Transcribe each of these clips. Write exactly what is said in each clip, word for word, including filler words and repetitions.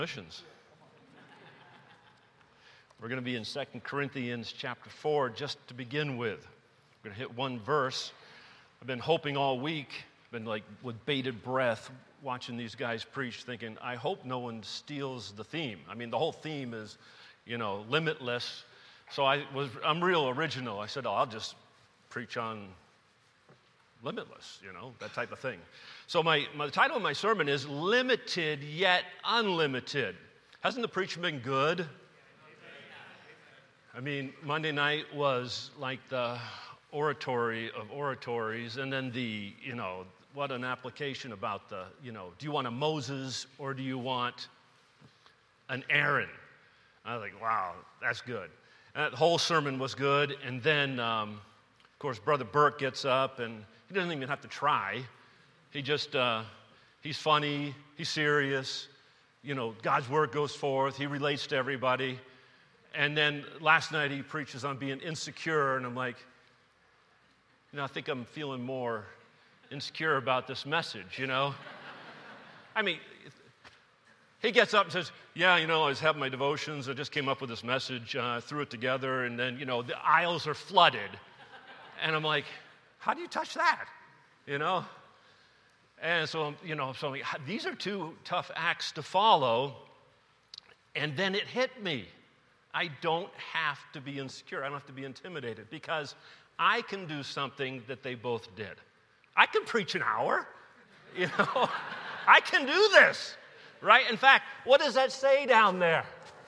Missions. We're going to be in Second Corinthians chapter four just to begin with. We're going to hit one verse. I've been hoping all week, been like with bated breath watching these guys preach, thinking, I hope no one steals the theme. I mean, the whole theme is, you know, limitless. So I was, I'm real original. I said, oh, I'll just preach on limitless, you know, that type of thing. So my, my the title of my sermon is Limited Yet Unlimited. Hasn't the preaching been good? I mean, Monday night was like the oratory of oratories, and then the, you know, what an application about the, you know, do you want a Moses or do you want an Aaron? I was like, wow, that's good. And that whole sermon was good, and then, um, of course, Brother Burke gets up, and he doesn't even have to try. He just, uh, he's funny, he's serious, you know, God's word goes forth, he relates to everybody. And then last night he preaches on being insecure, and I'm like, you know, I think I'm feeling more insecure about this message, you know? I mean, he gets up and says, yeah, you know, I was having my devotions, I just came up with this message, uh, threw it together, and then, you know, the aisles are flooded. And I'm like, how do you touch that, you know? And so, you know, so like, these are two tough acts to follow, and then it hit me. I don't have to be insecure. I don't have to be intimidated because I can do something that they both did. I can preach an hour, you know. I can do this, right? In fact, what does that say down there?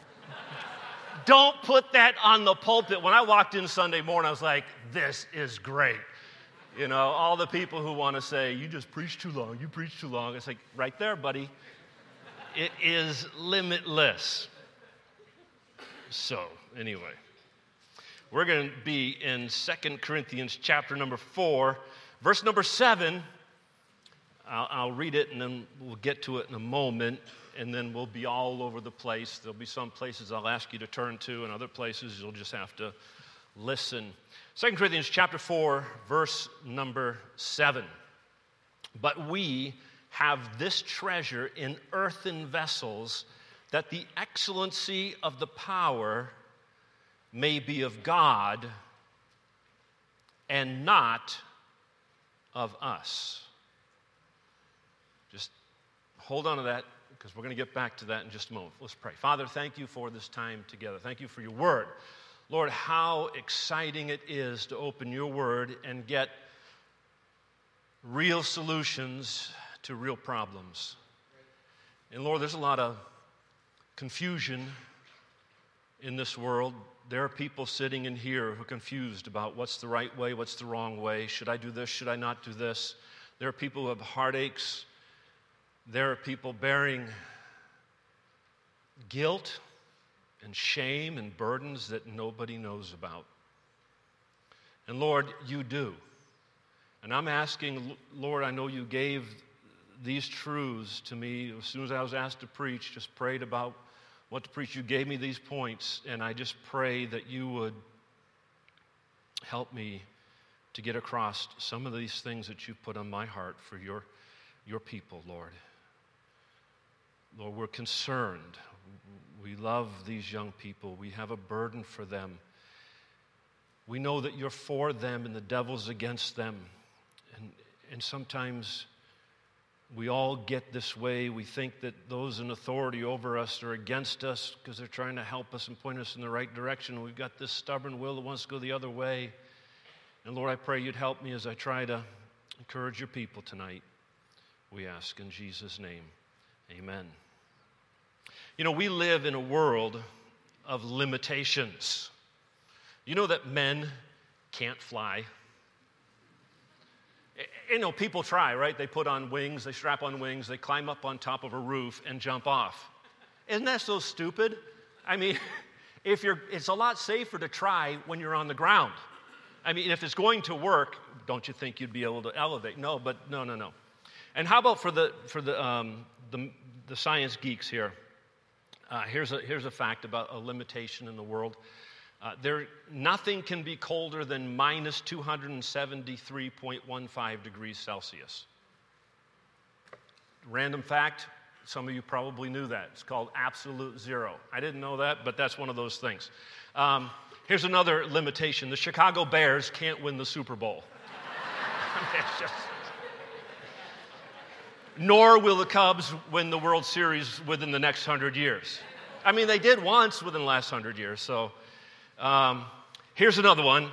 Don't put that on the pulpit. When I walked in Sunday morning, I was like, this is great. You know, all the people who want to say, you just preach too long, you preach too long. It's like, right there, buddy. It is limitless. So, anyway, we're going to be in Second Corinthians chapter number four, verse number seven. I'll, I'll read it, and then we'll get to it in a moment, and then we'll be all over the place. There'll be some places I'll ask you to turn to, and other places you'll just have to listen. Second Corinthians chapter four, verse number seven. But we have this treasure in earthen vessels, that the excellency of the power may be of God and not of us. Just hold on to that, because we're going to get back to that in just a moment. Let's pray. Father, thank you for this time together. Thank you for your word. Lord, how exciting it is to open your word and get real solutions to real problems. And Lord, there's a lot of confusion in this world. There are people sitting in here who are confused about what's the right way, what's the wrong way. Should I do this? Should I not do this? There are people who have heartaches. There are people bearing guilt and shame and burdens that nobody knows about. And Lord, you do. And I'm asking, Lord, I know you gave these truths to me as soon as I was asked to preach, just prayed about what to preach. You gave me these points, and I just pray that you would help me to get across some of these things that you've put on my heart for your, your people, Lord. Lord, we're concerned. We love these young people. We have a burden for them. We know that you're for them and the devil's against them. And, and sometimes we all get this way. We think that those in authority over us are against us because they're trying to help us and point us in the right direction. We've got this stubborn will that wants to go the other way. And Lord, I pray you'd help me as I try to encourage your people tonight. We ask in Jesus' name, amen. You know, we live in a world of limitations. You know that men can't fly? You know, people try, right? They put on wings, they strap on wings, they climb up on top of a roof and jump off. Isn't that so stupid? I mean, if you're, it's a lot safer to try when you're on the ground. I mean, if it's going to work, don't you think you'd be able to elevate? No, but no, no, no. And how about for the for the um, the, the science geeks here? Uh, here's a here's a fact about a limitation in the world. Uh, there, nothing can be colder than minus two hundred seventy-three point one five degrees Celsius. Random fact, Some of you probably knew that. It's called absolute zero. I didn't know that, but that's one of those things. Um, here's another limitation. The Chicago Bears can't win the Super Bowl. I mean, it's just... Nor will the Cubs win the World Series within the next hundred years. I mean, they did once within the last hundred years. So um, here's another one.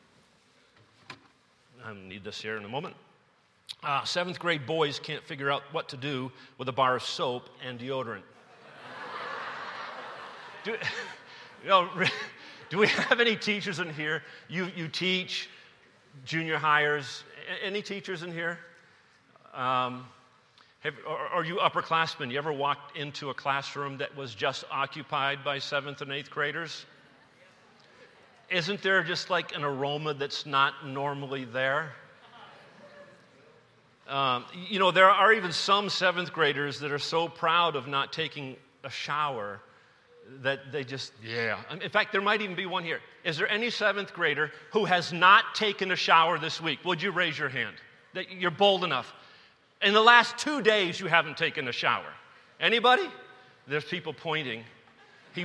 I need this here in a moment. Uh, seventh grade boys can't figure out what to do with a bar of soap and deodorant. do, you know, do we have any teachers in here? You, you teach junior hires. Any teachers in here? Um, have, or, are you upperclassmen? You ever walked into a classroom that was just occupied by seventh and eighth graders? Isn't there just like an aroma that's not normally there? Um, you know, there are even some seventh graders that are so proud of not taking a shower that they just, yeah. In fact, there might even be one here. Is there any seventh grader who has not taken a shower this week? Would you raise your hand? That you're bold enough. In the last two days, you haven't taken a shower. Anybody? There's people pointing. He...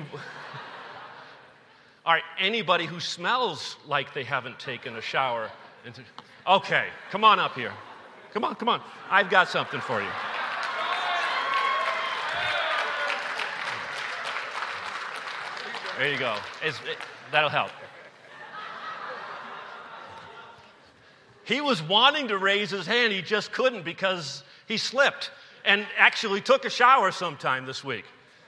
All right, anybody who smells like they haven't taken a shower. Okay, come on up here. Come on, come on. I've got something for you. There you go. It's, it, that'll help. He was wanting to raise his hand. He just couldn't because he slipped and actually took a shower sometime this week.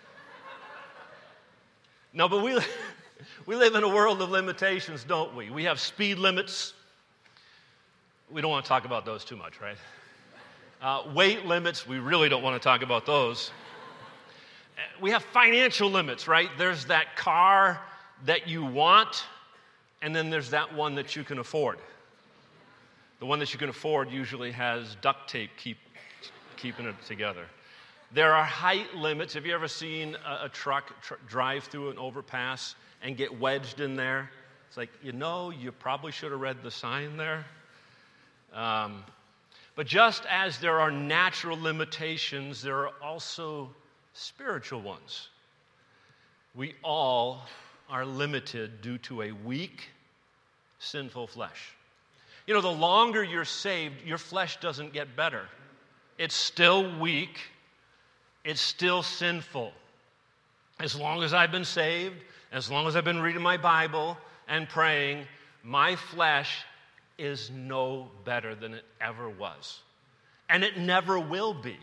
No, but we... We live in a world of limitations, don't we? We have speed limits. We don't want to talk about those too much, right? Uh, weight limits, we really don't want to talk about those. We have financial limits, right? There's that car that you want, and then there's that one that you can afford. The one that you can afford usually has duct tape keep, keeping it together. There are height limits. Have you ever seen a, a truck tr- drive through an overpass and get wedged in there? It's like, you know, you probably should have read the sign there. Um, but just as there are natural limitations, there are also spiritual ones. We all are limited due to a weak, sinful flesh. You know, the longer you're saved, your flesh doesn't get better. It's still weak. It's still sinful. As long as I've been saved, as long as I've been reading my Bible and praying, my flesh is no better than it ever was. And it never will be.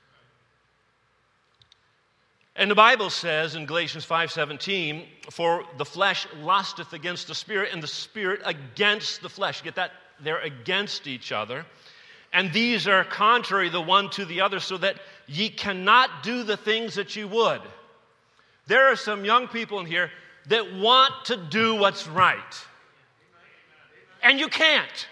And the Bible says in Galatians five seventeen, for the flesh lusteth against the spirit, and the spirit against the flesh. Get that? They're against each other. And these are contrary the one to the other, so that ye cannot do the things that ye would. There are some young people in here that want to do what's right. And you can't.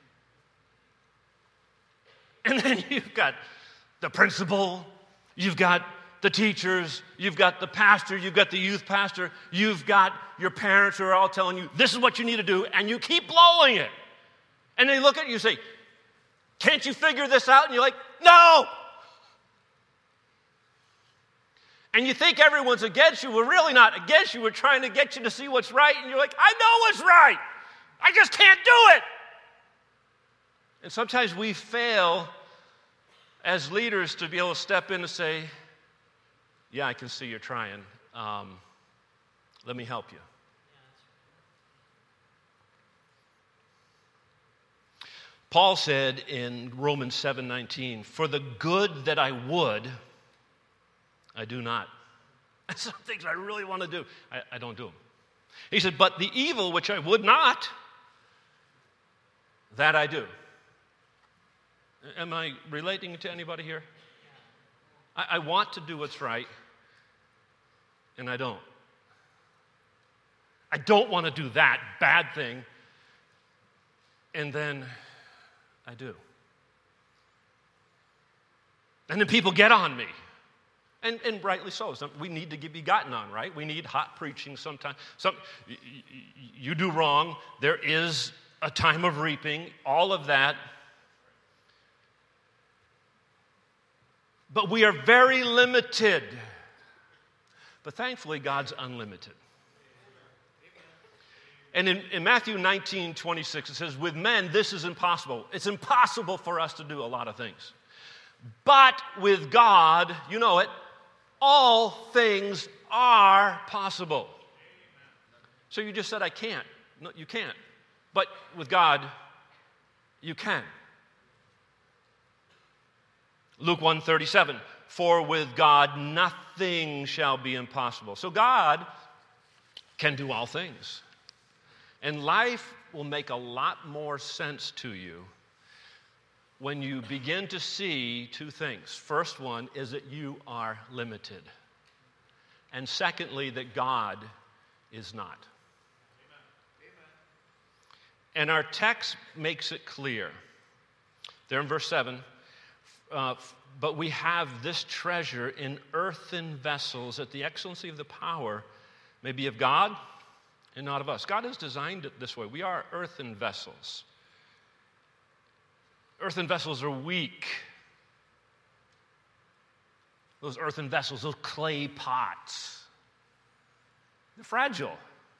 And then you've got the principal, you've got the teachers, you've got the pastor, you've got the youth pastor, you've got your parents who are all telling you, this is what you need to do, and you keep blowing it. And they look at you and say, can't you figure this out? And you're like, no! And you think everyone's against you. We're really not against you. We're trying to get you to see what's right. And you're like, I know what's right. I just can't do it. And sometimes we fail as leaders to be able to step in and say, yeah, I can see you're trying. Um, let me help you. Paul said in Romans seven nineteen, for the good that I would, I do not. And some things I really want to do, I, I don't do them. He said, but the evil which I would not, that I do. Am I relating to anybody here? I, I want to do what's right, and I don't. I don't want to do that bad thing, and then I do. And then people get on me. And, and rightly so. Some, we need to be gotten on, right? We need hot preaching sometimes. Some, you, you do wrong. There is a time of reaping. All of that. But we are very limited. But thankfully, God's unlimited. And in, in Matthew nineteen twenty-six, it says, with men, this is impossible. It's impossible for us to do a lot of things. But with God, you know it, all things are possible. So you just said, I can't. No, you can't. But with God, you can. Luke one thirty-seven, for with God nothing shall be impossible. So God can do all things. And life will make a lot more sense to you when you begin to see two things. First one is that you are limited. And secondly, that God is not. And our text makes it clear. There in verse seven, uh, but we have this treasure in earthen vessels, that the excellency of the power may be of God and not of us. God has designed it this way. We are earthen vessels. Earthen vessels are weak. Those earthen vessels, those clay pots, they're fragile.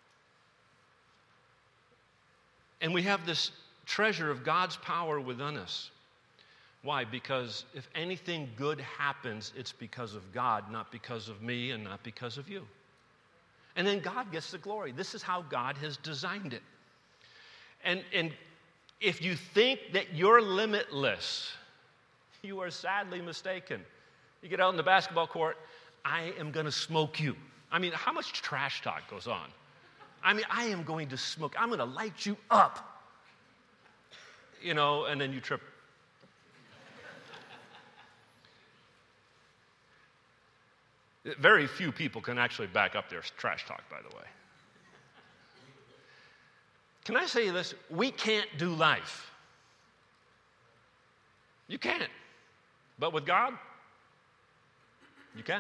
And we have this treasure of God's power within us. Why? Because if anything good happens, it's because of God, not because of me and not because of you. And then God gets the glory. This is how God has designed it. And, and if you think that you're limitless, you are sadly mistaken. You get out in the basketball court, I am going to smoke you. I mean, how much trash talk goes on? I mean, I am going to smoke. I'm going to light you up. You know, and then you trip. Very few people can actually back up their trash talk, by the way. Can I say this? We can't do life. You can't. But with God, you can.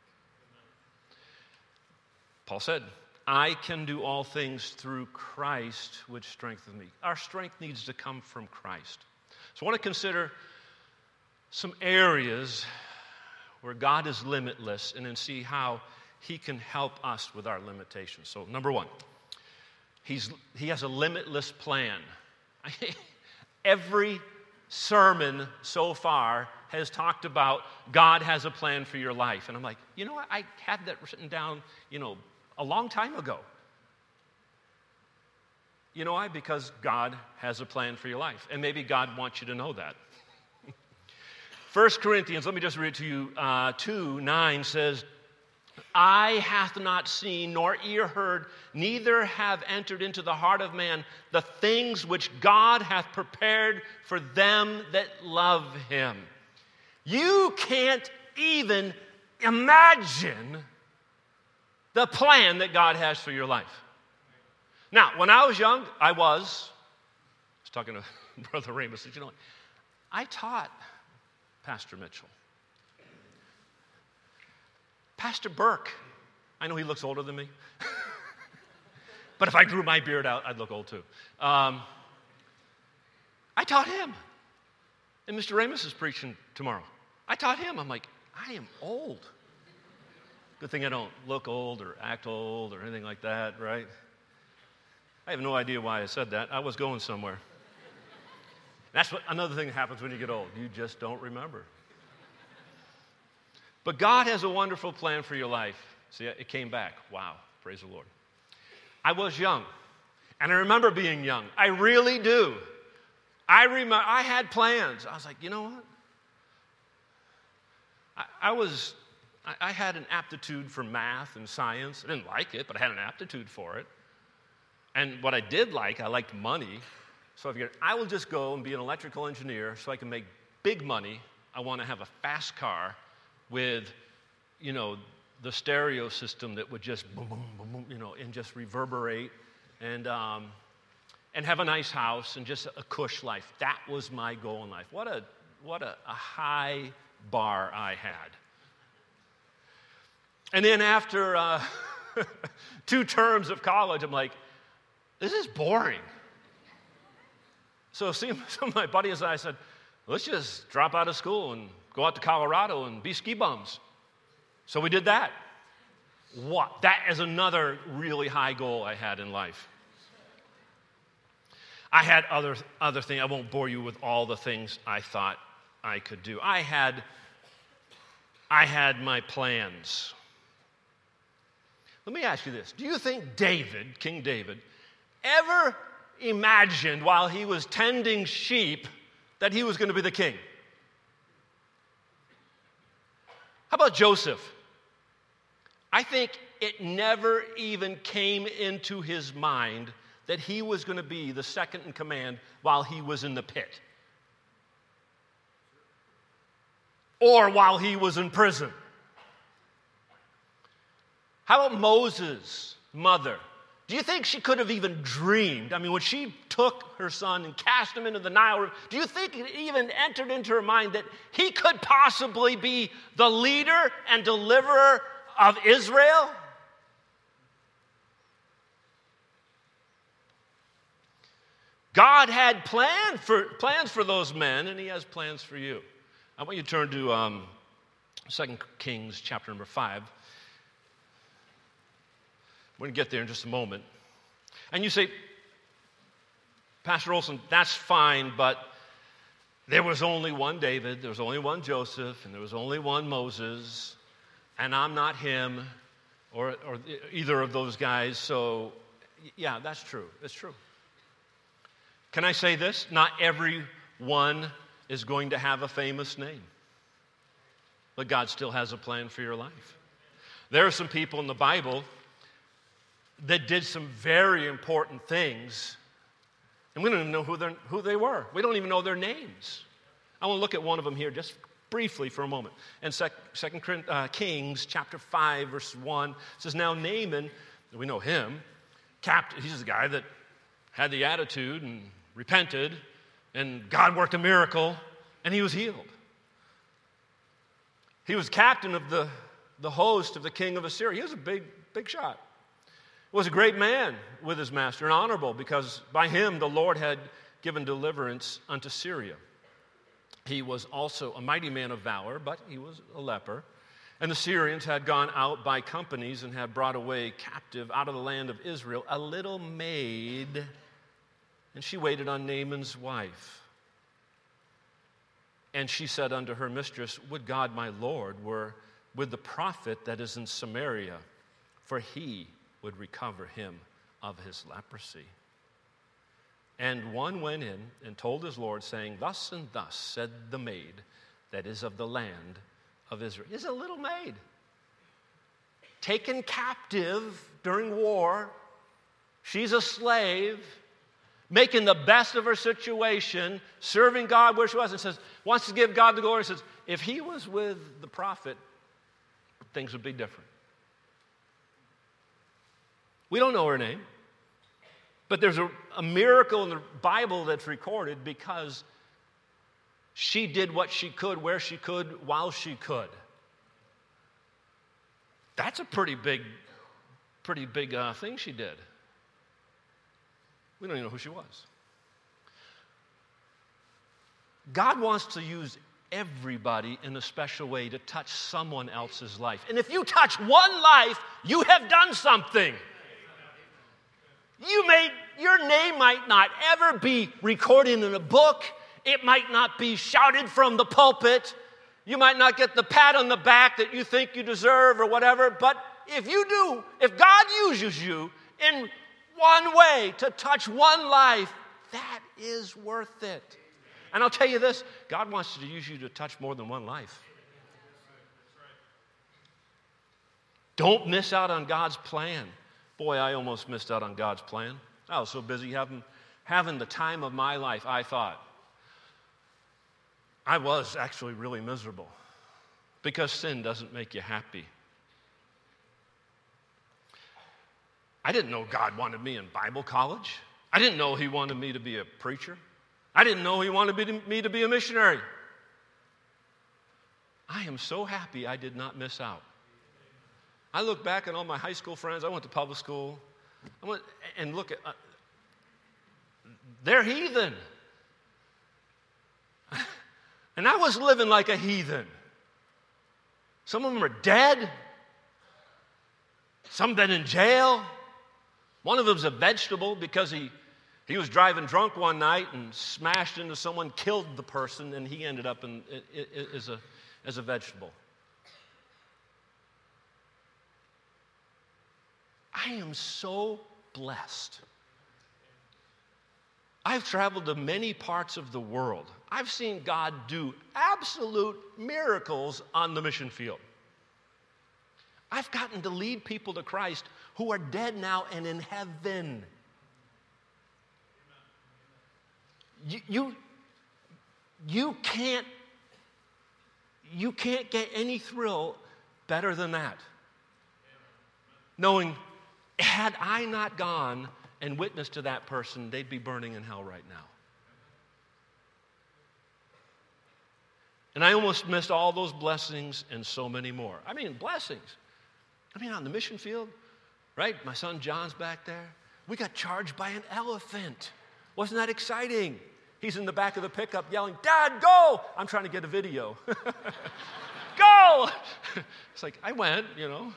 Paul said, I can do all things through Christ, which strengthens me. Our strength needs to come from Christ. So I want to consider some areas where God is limitless, and then see how he can help us with our limitations. So number one, he's, he has a limitless plan. Every sermon so far has talked about God has a plan for your life. And I'm like, you know what? I had that written down, you know, a long time ago. You know why? Because God has a plan for your life. And maybe God wants you to know that. First Corinthians, let me just read to you, uh, two nine says, eye hath not seen, nor ear heard, neither have entered into the heart of man the things which God hath prepared for them that love him. You can't even imagine the plan that God has for your life. Now, when I was young, I was, I was talking to Brother Ramos, you know, I taught Pastor Mitchell. Pastor Burke. I know he looks older than me. But if I grew my beard out, I'd look old too. Um, I taught him. And Mister Ramos is preaching tomorrow. I taught him. I'm like, I am old. Good thing I don't look old or act old or anything like that, right? I have no idea why I said that. I was going somewhere. That's what another thing that happens when you get old. You just don't remember. But God has a wonderful plan for your life. See, it came back. Wow, praise the Lord. I was young, and I remember being young. I really do. I remember I had plans. I was like, you know what? I, I was, I, I had an aptitude for math and science. I didn't like it, but I had an aptitude for it. And what I did like, I liked money. So I figured, I will just go and be an electrical engineer so I can make big money. I want to have a fast car with, you know, the stereo system that would just boom, boom, boom, boom, you know, and just reverberate, and um, and have a nice house and just a cush life. That was my goal in life. What a what a, a high bar I had. And then after uh, two terms of college, I'm like, this is boring. So see, some of my buddies and I said, let's just drop out of school and go out to Colorado and be ski bums. So we did that. What? That is another really high goal I had in life. I had other other things. I won't bore you with all the things I thought I could do. I had I had my plans. Let me ask you this. Do you think David, King David, ever imagined while he was tending sheep that he was going to be the king? How about Joseph? I think it never even came into his mind that he was going to be the second in command while he was in the pit. Or while he was in prison. How about Moses' mother? Do you think she could have even dreamed? I mean, when she took her son and cast him into the Nile River, do you think it even entered into her mind that he could possibly be the leader and deliverer of Israel? God had planned for, plans for those men, and he has plans for you. I want you to turn to um, Second Kings chapter number five. We're going to get there in just a moment. And you say, Pastor Olson, that's fine, but there was only one David, there was only one Joseph, and there was only one Moses, and I'm not him or, or either of those guys, so yeah, that's true. It's true. Can I say this? Not everyone is going to have a famous name, but God still has a plan for your life. There are some people in the Bible that did some very important things, and we don't even know who, who they were. We don't even know their names. I want to look at one of them here just briefly for a moment. In Second Kings chapter five, verse one, it says, now Naaman, we know him, captain, he's the guy that had the attitude and repented, and God worked a miracle, and he was healed. He was captain of the, the host of the king of Assyria. He was a big, big shot. Was a great man with his master and honorable, because by him the Lord had given deliverance unto Syria. He was also a mighty man of valor, but he was a leper. And the Syrians had gone out by companies and had brought away captive out of the land of Israel a little maid, and she waited on Naaman's wife. And she said unto her mistress, would God my Lord were with the prophet that is in Samaria, for he would recover him of his leprosy. And one went in and told his Lord, saying, thus and thus said the maid that is of the land of Israel. Is a little maid taken captive during war. She's a slave, making the best of her situation, serving God where she was, and says, wants to give God the glory, and says, if he was with the prophet, things would be different. We don't know her name, but there's a, a miracle in the Bible that's recorded because she did what she could, where she could, while she could. That's a pretty big, pretty big uh, thing she did. We don't even know who she was. God wants to use everybody in a special way to touch someone else's life. And if you touch one life, you have done something. You may, your name might not ever be recorded in a book. It might not be shouted from the pulpit. You might not get the pat on the back that you think you deserve or whatever. But if you do, if God uses you in one way to touch one life, that is worth it. And I'll tell you this, God wants to use you to touch more than one life. Don't miss out on God's plan. Boy, I almost missed out on God's plan. I was so busy having, having the time of my life, I thought. I was actually really miserable because sin doesn't make you happy. I didn't know God wanted me in Bible college. I didn't know he wanted me to be a preacher. I didn't know he wanted me to be a missionary. I am so happy I did not miss out. I look back at all my high school friends. I went to public school. I went and look at, uh, they're heathen. And I was living like a heathen. Some of them are dead. Some been in jail. One of them's a vegetable because he, he was driving drunk one night and smashed into someone, killed the person, and he ended up in, in, in, as, a, as a vegetable. I am so blessed. I've traveled to many parts of the world. I've seen God do absolute miracles on the mission field. I've gotten to lead people to Christ who are dead now and in heaven. You, you, you can't, you can't get any thrill better than that. Knowing, had I not gone and witnessed to that person, they'd be burning in hell right now. And I almost missed all those blessings and so many more. I mean, blessings. I mean, on the mission field, right? My son John's back there. We got charged by an elephant. Wasn't that exciting? He's in the back of the pickup yelling, "Dad, go!" I'm trying to get a video. Go! It's like, I went, you know.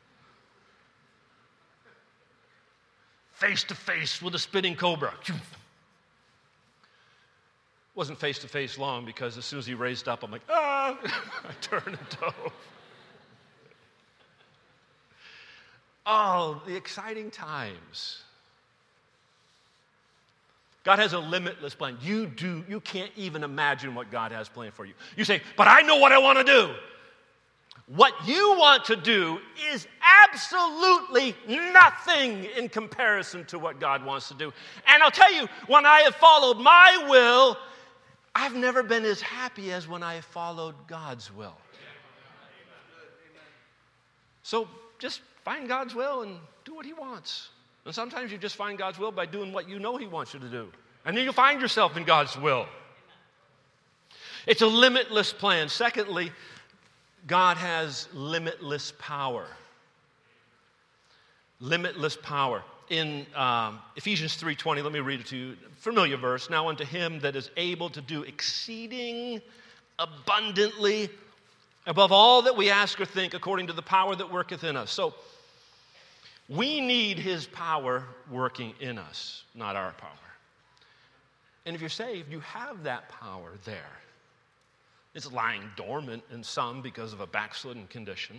Face to face with a spinning cobra. Wasn't face to face long because as soon as he raised up, I'm like, ah! I turned and dove. Oh, the exciting times. God has a limitless plan. You do, you can't even imagine what God has planned for you. You say, but I know what I want to do. What you want to do is absolutely nothing in comparison to what God wants to do. And I'll tell you, when I have followed my will, I've never been as happy as when I have followed God's will. So just find God's will and do what he wants. And sometimes you just find God's will by doing what you know he wants you to do. And then you'll find yourself in God's will. It's a limitless plan. Secondly, God has limitless power. Limitless power. In um, Ephesians three twenty, let me read it to you. Familiar verse. Now unto him that is able to do exceeding abundantly above all that we ask or think, according to the power that worketh in us. So we need his power working in us, not our power. And if you're saved, you have that power there. It's lying dormant in some because of a backslidden condition.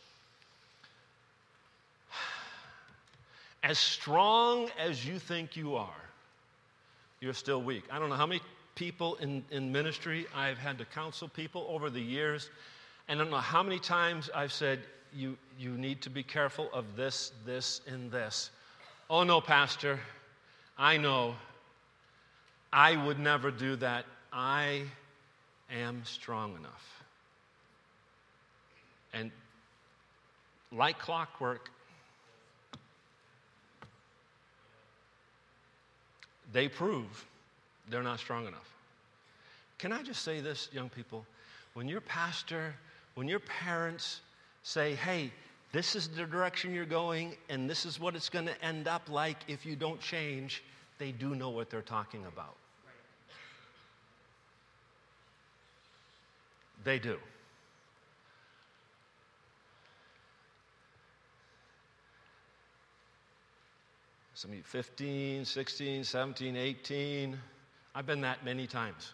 As strong as you think you are, you're still weak. I don't know how many people in, in ministry I've had to counsel people over the years, and I don't know how many times I've said, you, you need to be careful of this, this, and this. Oh no, Pastor, I know. I would never do that. I am strong enough. And like clockwork, they prove they're not strong enough. Can I just say this, young people? When your pastor, when your parents say, hey, this is the direction you're going, and this is what it's going to end up like if you don't change, they do know what they're talking about. They do. Some of you fifteen, sixteen, seventeen, eighteen. I've been that many times.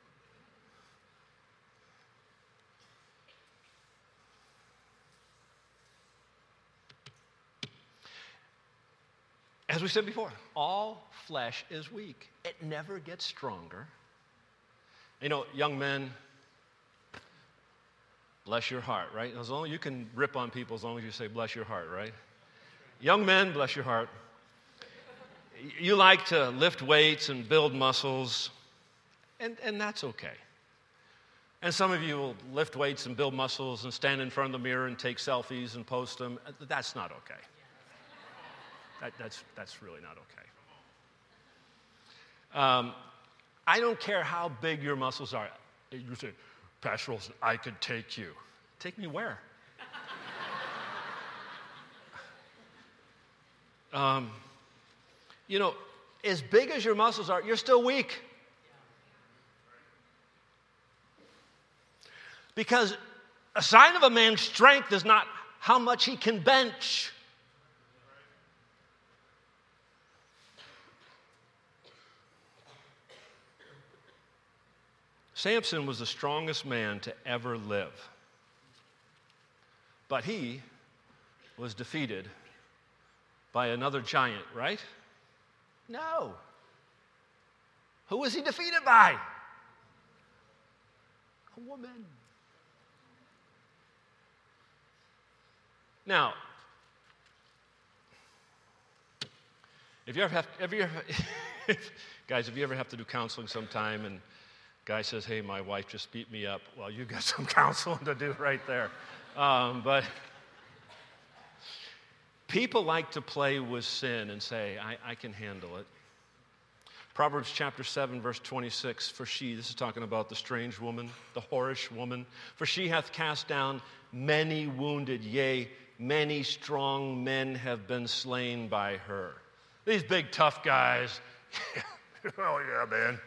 As we said before, all flesh is weak. It never gets stronger. You know, young men, bless your heart, right? As long as you can rip on people as long as you say bless your heart, right? Young men, bless your heart. You like to lift weights and build muscles, and, and that's okay. And some of you will lift weights and build muscles and stand in front of the mirror and take selfies and post them. That's not okay. That, that's, that's really not okay. Um, I don't care how big your muscles are. You say, Pastor Olson, I could take you. Take me where? um, you know, as big as your muscles are, you're still weak. Because a sign of a man's strength is not how much he can bench. Samson was the strongest man to ever live. But he was defeated by another giant, right? No. Who was he defeated by? A woman. Now, if you ever have, if you ever, guys, if you ever have to do counseling sometime and guy says, hey, my wife just beat me up, well, you got some counseling to do right there. Um, but people like to play with sin and say, I, I can handle it. Proverbs chapter seven, verse twenty-six, for she, this is talking about the strange woman, the whorish woman, for she hath cast down many wounded, yea, many strong men have been slain by her. These big tough guys, oh yeah, man.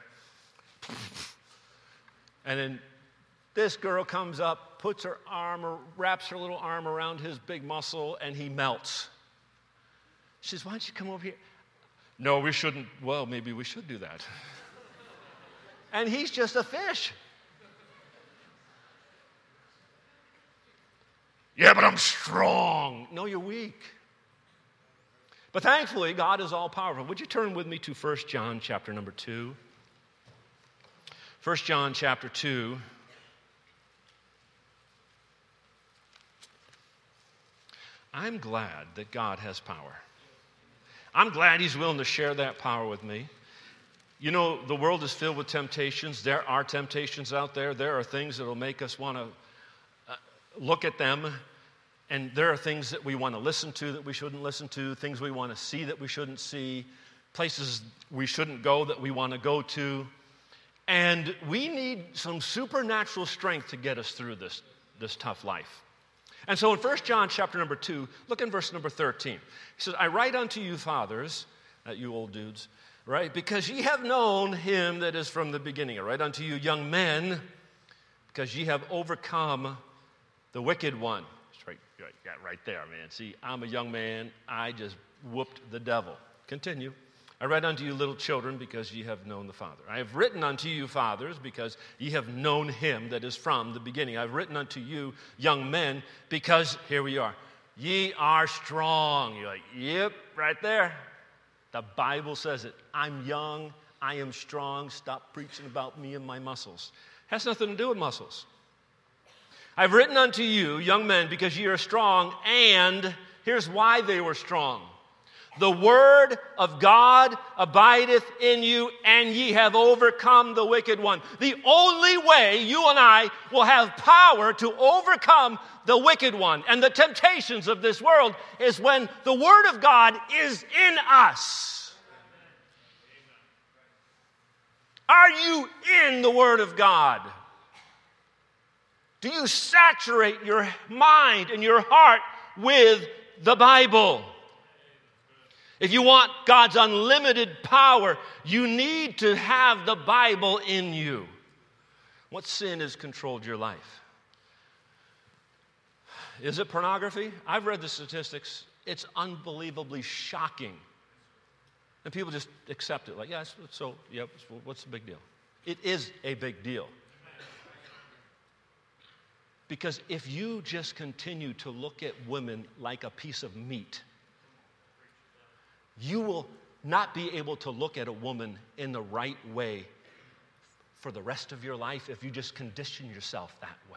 And then this girl comes up, puts her arm, or wraps her little arm around his big muscle, and he melts. She says, why don't you come over here? No, we shouldn't. Well, maybe we should do that. And he's just a fish. Yeah, but I'm strong. No, you're weak. But thankfully, God is all-powerful. Would you turn with me to First John chapter number two? First John chapter two. I'm glad that God has power. I'm glad he's willing to share that power with me. You know, the world is filled with temptations. There are temptations out there. There are things that will make us want to uh, look at them. And there are things that we want to listen to that we shouldn't listen to, things we want to see that we shouldn't see, places we shouldn't go that we want to go to. And we need some supernatural strength to get us through this, this tough life. And so in First John chapter number two, look in verse number thirteen. He says, I write unto you, fathers, not you old dudes, right? Because ye have known him that is from the beginning. I write unto you, young men, because ye have overcome the wicked one. It's right, right, yeah, right there, man. See, I'm a young man. I just whooped the devil. Continue. I write unto you, little children, because ye have known the Father. I have written unto you, fathers, because ye have known him that is from the beginning. I have written unto you, young men, because, here we are, ye are strong. You're like, yep, right there. The Bible says it. I'm young. I am strong. Stop preaching about me and my muscles. Has nothing to do with muscles. I've written unto you, young men, because ye are strong, and here's why they were strong. The word of God abideth in you, and ye have overcome the wicked one. The only way you and I will have power to overcome the wicked one and the temptations of this world is when the word of God is in us. Are you in the word of God? Do you saturate your mind and your heart with the Bible? If you want God's unlimited power, you need to have the Bible in you. What sin has controlled your life? Is it pornography? I've read the statistics. It's unbelievably shocking. And people just accept it like, yes, yeah, so, yep, yeah, what's the big deal? It is a big deal. Because if you just continue to look at women like a piece of meat, you will not be able to look at a woman in the right way for the rest of your life if you just condition yourself that way.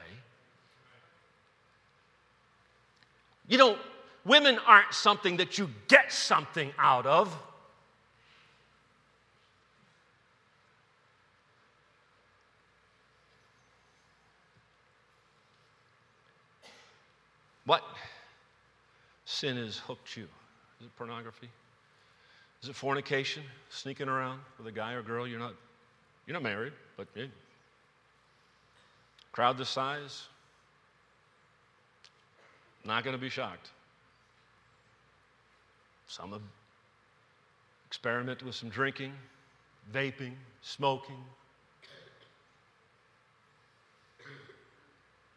You know, women aren't something that you get something out of. What sin has hooked you? Is it pornography? Is it fornication? Sneaking around with a guy or girl you're not, you're not married, but yeah. Crowd this size? Not going to be shocked. Some have experimented with some drinking, vaping, smoking.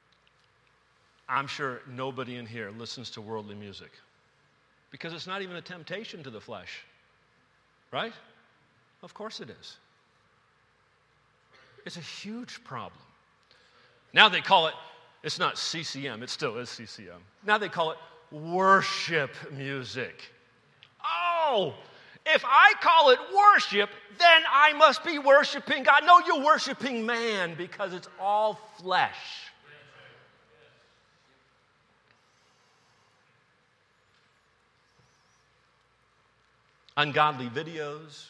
I'm sure nobody in here listens to worldly music because it's not even a temptation to the flesh, right? Of course it is. It's a huge problem. Now they call it, it's not C C M, it still is C C M. Now they call it worship music. Oh, if I call it worship, then I must be worshiping God. No, you're worshiping man because it's all flesh. Ungodly videos,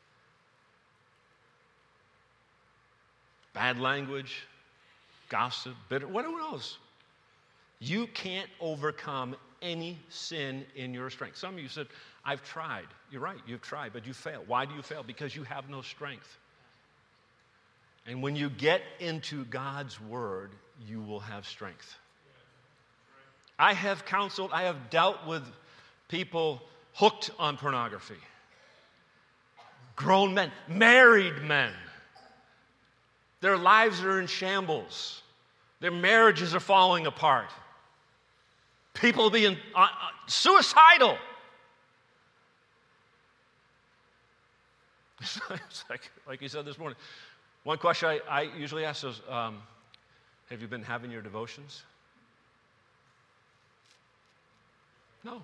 bad language, gossip, bitter, what else? You can't overcome any sin in your strength. Some of you said, I've tried. You're right, you've tried, but you fail. Why do you fail? Because you have no strength. And when you get into God's word, you will have strength. I have counseled, I have dealt with people hooked on pornography. Grown men, married men. Their lives are in shambles. Their marriages are falling apart. People being uh, uh, suicidal. It's like, like you said this morning. One question I, I usually ask is, um, have you been having your devotions? No.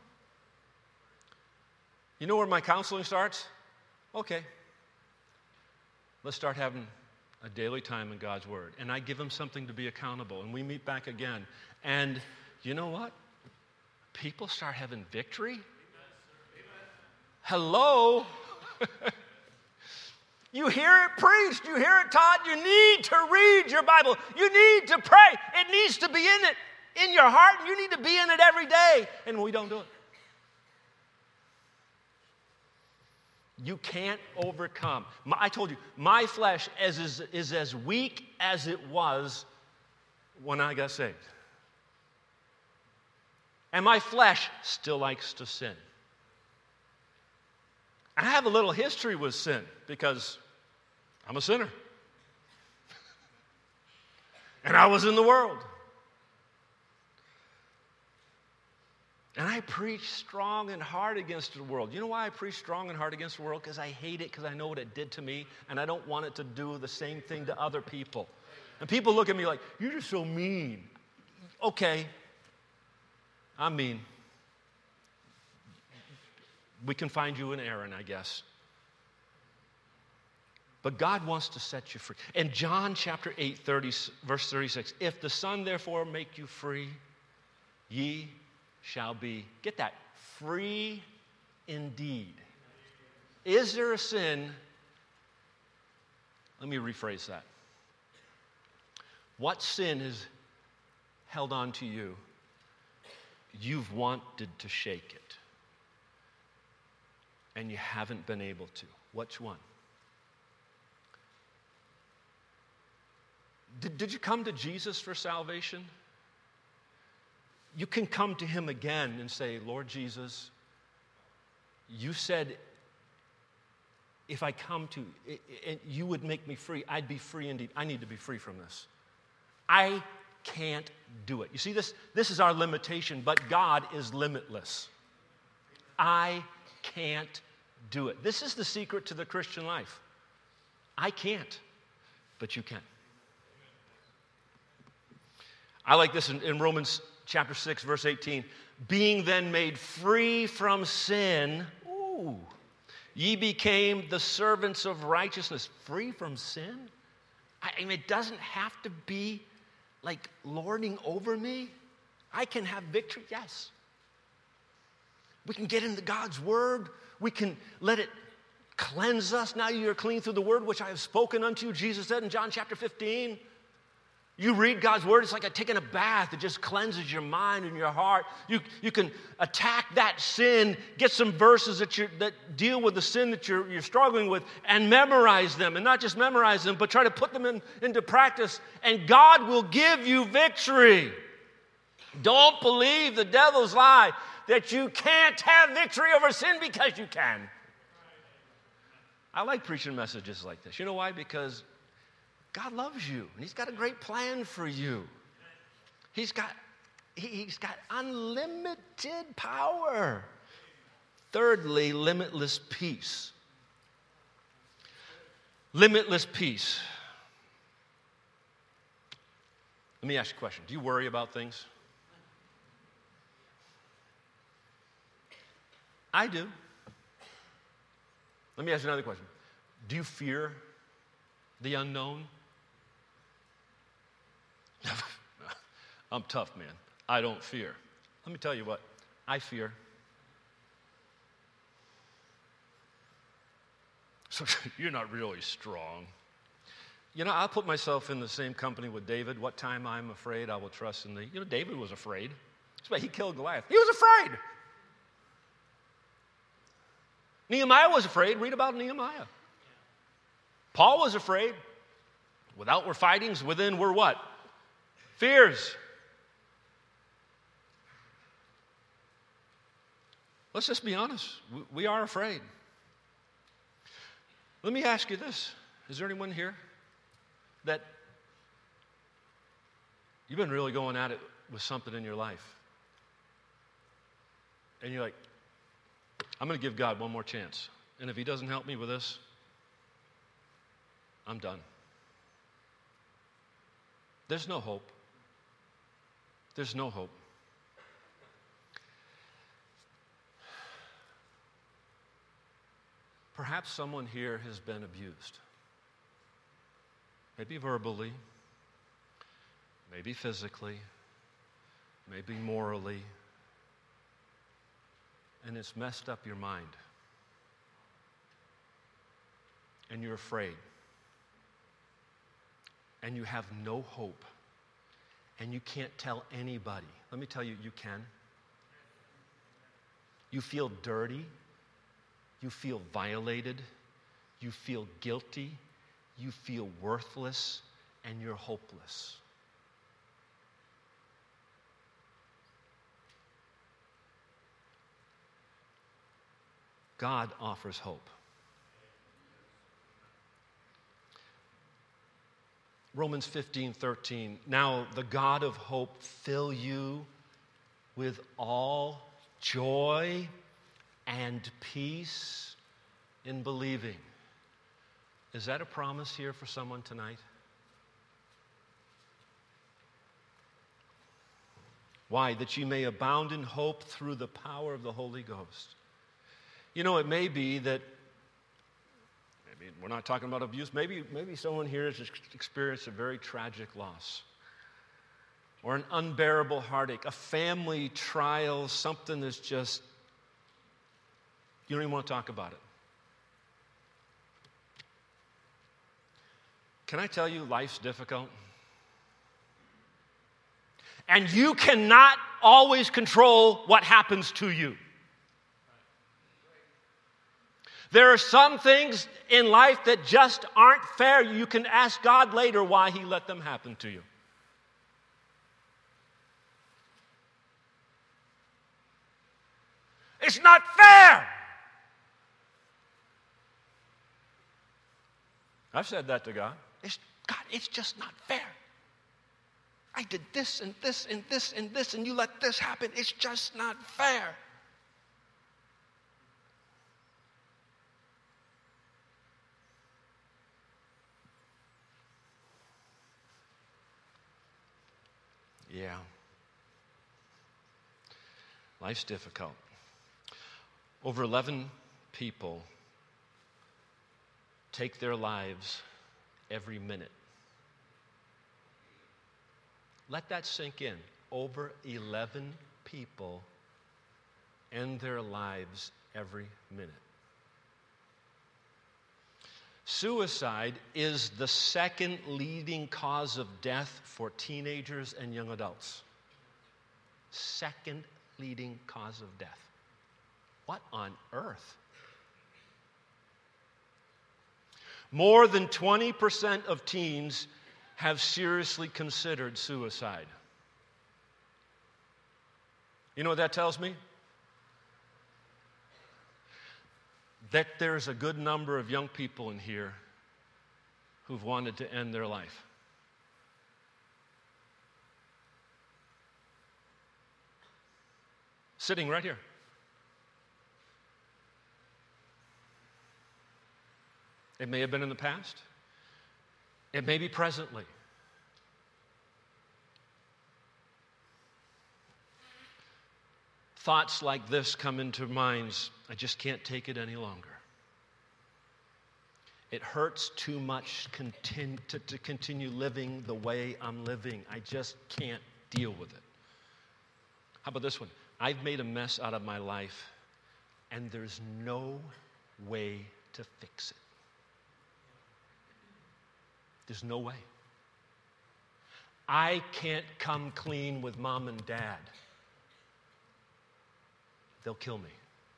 You know where my counseling starts? Okay. Let's start having a daily time in God's Word. And I give them something to be accountable. And we meet back again. And you know what? People start having victory. Amen. Hello? You hear it preached. You hear it taught. You need to read your Bible. You need to pray. It needs to be in it, in your heart. And you need to be in it every day. And we don't do it. You can't overcome. My, I told you, my flesh is, is, is as weak as it was when I got saved. And my flesh still likes to sin. I have a little history with sin because I'm a sinner. And I was in the world. And I preach strong and hard against the world. You know why I preach strong and hard against the world? Because I hate it, because I know what it did to me, and I don't want it to do the same thing to other people. And people look at me like, you're just so mean. Okay, I'm mean. We can find you an Aaron, I guess. But God wants to set you free. In John chapter eight, thirty, verse thirty-six, if the Son therefore make you free, ye shall be, get that, free indeed. Is there a sin? Let me rephrase that. What sin has held on to you? You've wanted to shake it, and you haven't been able to. Which one? Did, did you come to Jesus for salvation? You can come to him again and say, Lord Jesus, you said if I come to, and you would make me free, I'd be free indeed. I need to be free from this. I can't do it. You see, this, this is our limitation, but God is limitless. I can't do it. This is the secret to the Christian life. I can't, but you can. I like this in, in Romans chapter six, verse eighteen. Being then made free from sin, ooh, ye became the servants of righteousness. Free from sin? I mean, it doesn't have to be like lording over me. I can have victory, yes. We can get into God's word. We can let it cleanse us. Now you're clean through the word which I have spoken unto you, Jesus said in John chapter fifteen. You read God's word, it's like a, taking a bath. It just cleanses your mind and your heart. You, you can attack that sin, get some verses that, you, that deal with the sin that you're, you're struggling with, and memorize them. And not just memorize them, but try to put them in, into practice. And God will give you victory. Don't believe the devil's lie that you can't have victory over sin, because you can. I like preaching messages like this. You know why? Because God loves you, and he's got a great plan for you. He's got He's got unlimited power. Thirdly, limitless peace. Limitless peace. Let me ask you a question. Do you worry about things? I do. Let me ask you another question. Do you fear the unknown? I'm tough, man. I don't fear. Let me tell you what. I fear. So you're not really strong. You know, I'll put myself in the same company with David. What time I'm afraid, I will trust in thee. You know, David was afraid. That's why he killed Goliath. He was afraid. Nehemiah was afraid. Read about Nehemiah. Paul was afraid. Without were fightings, within were what? Fears. Let's just be honest. We are afraid. Let me ask you this. Is there anyone here that you've been really going at it with something in your life? And you're like, I'm going to give God one more chance. And if he doesn't help me with this, I'm done. There's no hope. There's no hope. Perhaps someone here has been abused. Maybe verbally, maybe physically, maybe morally, and it's messed up your mind. And you're afraid. And you have no hope. And you can't tell anybody. Let me tell you, you can. You feel dirty. You feel violated, you feel guilty, you feel worthless, and you're hopeless. God offers hope. Romans fifteen thirteen, now the God of hope fill you with all joy and peace in believing. Is that a promise here for someone tonight? Why? That you may abound in hope through the power of the Holy Ghost. You know, it may be that, maybe we're not talking about abuse, maybe, maybe someone here has experienced a very tragic loss, or an unbearable heartache, a family trial, something that's just, you don't even want to talk about it. Can I tell you, life's difficult? And you cannot always control what happens to you. There are some things in life that just aren't fair. You can ask God later why he let them happen to you. It's not fair. I've said that to God. It's, God, it's just not fair. I did this and this and this and this, and you let this happen. It's just not fair. Yeah. Life's difficult. Over eleven people take their lives every minute. Let that sink in. Over eleven people end their lives every minute. Suicide is the second leading cause of death for teenagers and young adults. Second leading cause of death. What on earth? More than twenty percent of teens have seriously considered suicide. You know what that tells me? That there's a good number of young people in here who've wanted to end their life. sitting right here. It may have been in the past. It may be presently. Thoughts like this come into minds. I just can't take it any longer. It hurts too much continue, to, to continue living the way I'm living. I just can't deal with it. How about this one? I've made a mess out of my life, and there's no way to fix it. There's no way. I can't come clean with mom and dad. They'll kill me.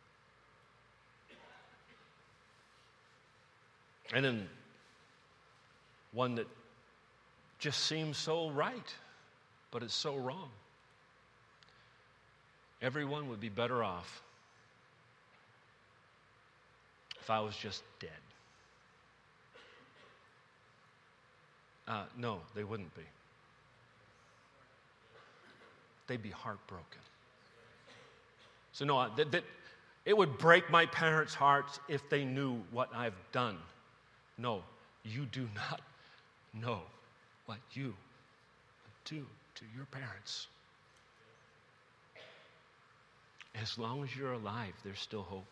And then one that just seems so right, but it's so wrong. Everyone would be better off if I was just dead. Uh, no, they wouldn't be. They'd be heartbroken. So no, that, that, it would break my parents' hearts if they knew what I've done. No, you do not know what you do to your parents. As long as you're alive, there's still hope.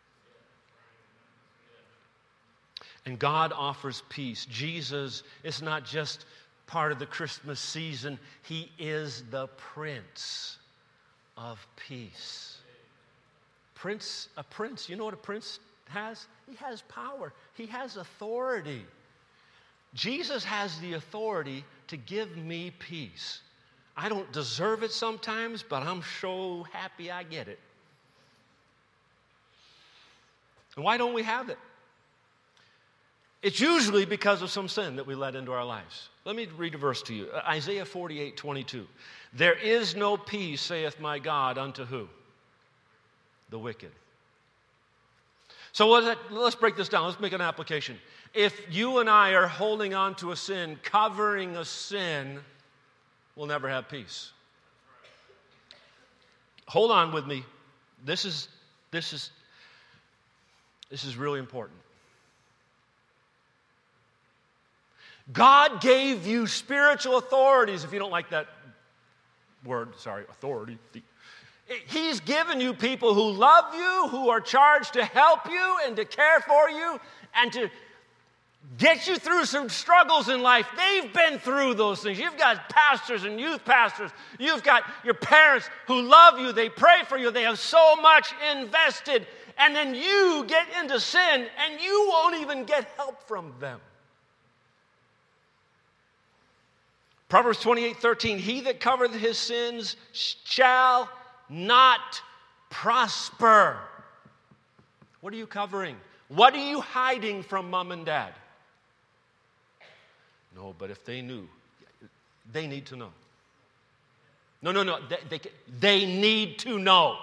And God offers peace. Jesus is not just part of the Christmas season. He is the Prince of Peace. Prince, a prince, you know what a prince has? He has power. He has authority. Jesus has the authority to give me peace. I don't deserve it sometimes, but I'm so happy I get it. And why don't we have it? It's usually because of some sin that we let into our lives. Let me read a verse to you. Isaiah forty-eight twenty-two. There is no peace, saith my God, unto who? The wicked. So let's break this down. Let's make an application. If you and I are holding on to a sin, covering a sin, we'll never have peace. Hold on with me. This is this is this is really important. God gave you spiritual authorities. If you don't like that word, sorry, authority. He's given you people who love you, who are charged to help you and to care for you and to get you through some struggles in life. They've been through those things. You've got pastors and youth pastors. You've got your parents who love you. They pray for you. They have so much invested. And then you get into sin and you won't even get help from them. Proverbs twenty-eight thirteen, he that covereth his sins shall not prosper. What are you covering? What are you hiding from mom and dad? No, but if they knew, they need to know. No, no, no, they, they, they need to know.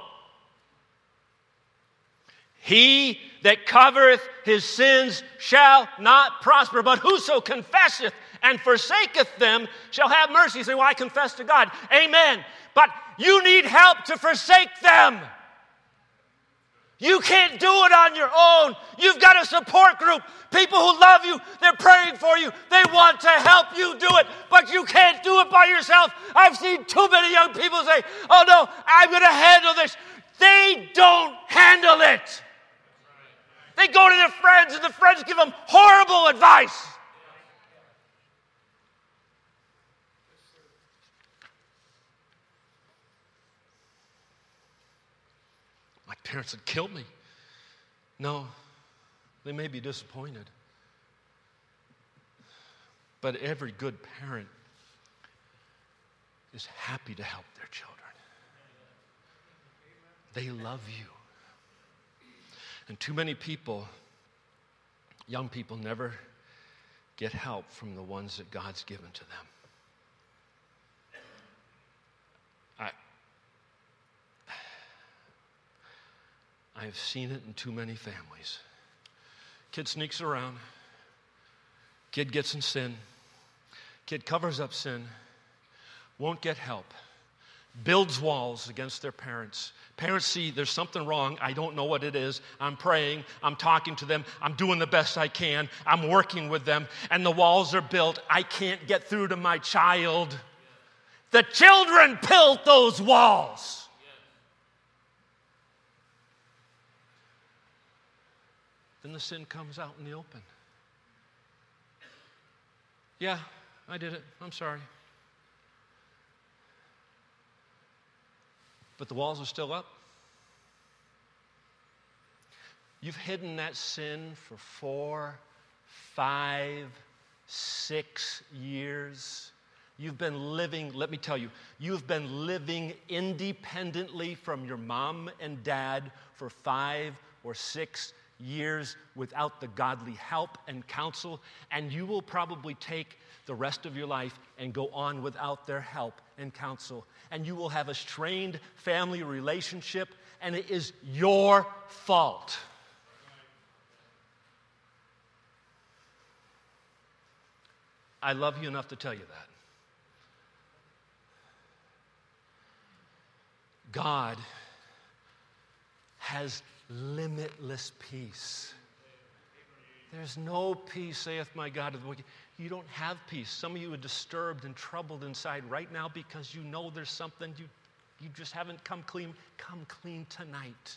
He that covereth his sins shall not prosper, but whoso confesseth and forsaketh them shall have mercy. You say, well, I confess to God. Amen. But you need help to forsake them. You can't do it on your own. You've got a support group. People who love you, they're praying for you. They want to help you do it, but you can't do it by yourself. I've seen too many young people say, oh no, I'm going to handle this. They don't handle it. They go to their friends, and the friends give them horrible advice. My parents would kill me. No, they may be disappointed. But every good parent is happy to help their children. They love you. And too many people, young people, never get help from the ones that God's given to them. I, I've seen it in too many families. Kid sneaks around. Kid gets in sin. Kid covers up sin. Won't get help. builds walls against their parents. Parents see there's something wrong. I don't know what it is. I'm praying. I'm talking to them. I'm doing the best I can. I'm working with them. And the walls are built. I can't get through to my child. The children built those walls. Then the sin comes out in the open. Yeah, I did it. I'm sorry. But the walls are still up. You've hidden that sin for four, five, six years. You've been living, let me tell you, you've been living independently from your mom and dad for five or six years without the godly help and counsel, and you will probably take the rest of your life and go on without their help and counsel. And you will have a strained family relationship, and it is your fault. I love you enough to tell you that. God has limitless peace. There's no peace, saith my God, of the wicked. You don't have peace. Some of you are disturbed and troubled inside right now because you know there's something you, you just haven't come clean. Come clean tonight.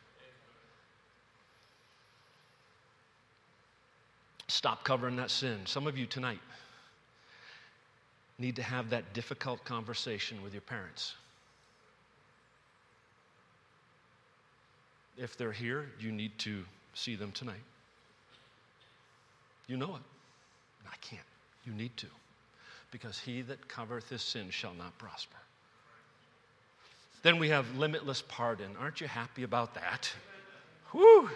Stop covering that sin. Some of you tonight need to have that difficult conversation with your parents. If they're here, you need to see them tonight. You know it. I can't. You need to. Because he that covereth his sin shall not prosper. Then we have limitless pardon. Aren't you happy about that? Whew.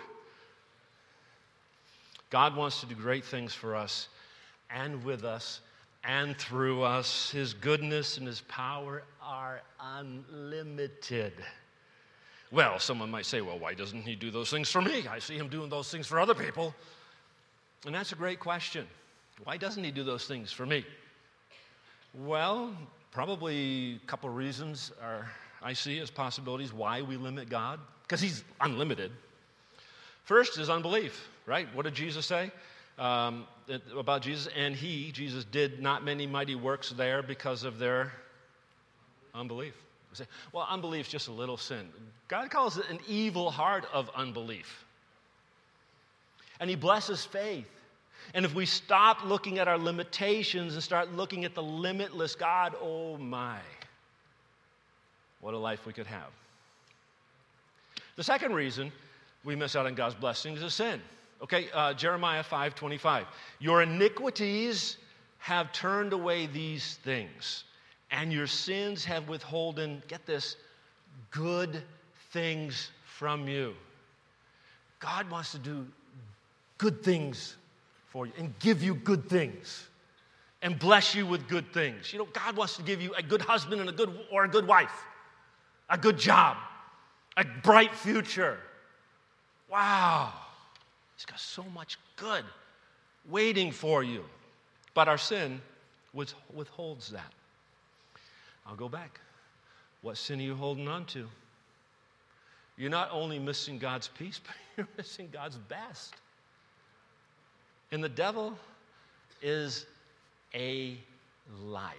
God wants to do great things for us and with us and through us. His goodness and his power are unlimited. Well, someone might say, well, why doesn't he do those things for me? I see him doing those things for other people. And that's a great question. Why doesn't he do those things for me? Well, probably a couple of reasons are I see as possibilities why we limit God. Because he's unlimited. First is unbelief, right? What did Jesus say um, about Jesus? And he, Jesus, did not many mighty works there because of their unbelief. We say, well, unbelief is just a little sin. God calls it an evil heart of unbelief. And he blesses faith. And if we stop looking at our limitations and start looking at the limitless God, oh my, what a life we could have. The second reason we miss out on God's blessings is sin. Okay, uh, Jeremiah five twenty-five. Your iniquities have turned away these things, and your sins have withholden, get this, good things from you. God wants to do good things for you and give you good things and bless you with good things. You know, God wants to give you a good husband and a good or a good wife, a good job, a bright future. Wow. He's got so much good waiting for you. But our sin withholds that. I'll go back. What sin are you holding on to? You're not only missing God's peace, but you're missing God's best. And the devil is a liar.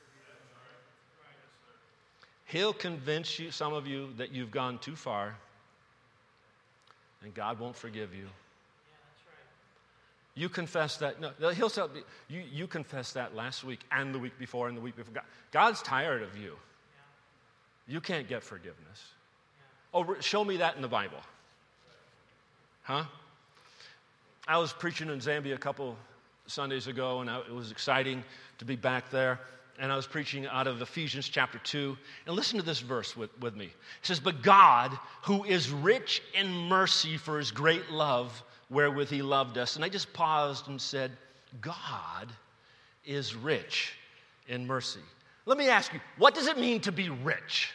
He'll convince you, some of you, that you've gone too far, and God won't forgive you. You confess that. No, he'll tell you. You confessed that last week and the week before and the week before. God, God's tired of you. You can't get forgiveness. Oh, show me that in the Bible. Huh? I was preaching in Zambia a couple Sundays ago, and I, it was exciting to be back there. And I was preaching out of Ephesians chapter two. And listen to this verse with, with me. It says, but God, who is rich in mercy for his great love, wherewith he loved us. And I just paused and said, God is rich in mercy. Let me ask you, what does it mean to be rich?